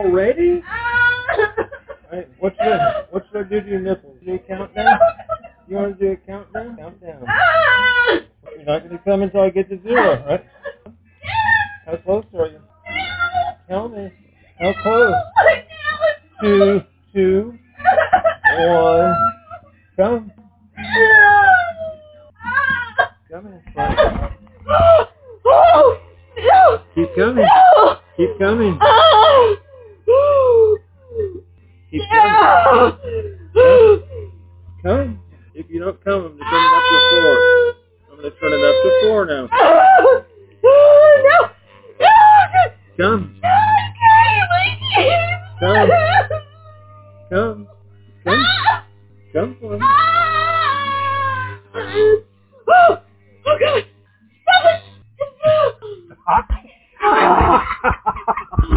Already? Alright, what's gonna do to your nipples? Do a countdown? You want to do a countdown? Countdown. You're not gonna come until I get to 0, right? How close are you? Tell me. How close? 2, 2, 1. Come. Come in. Keep coming. Keep coming. Keep coming. Come. If you don't come, I'm going to turn it up to 4. I'm going to turn it up to 4 now. Come. Come. Come. Come. Come for me.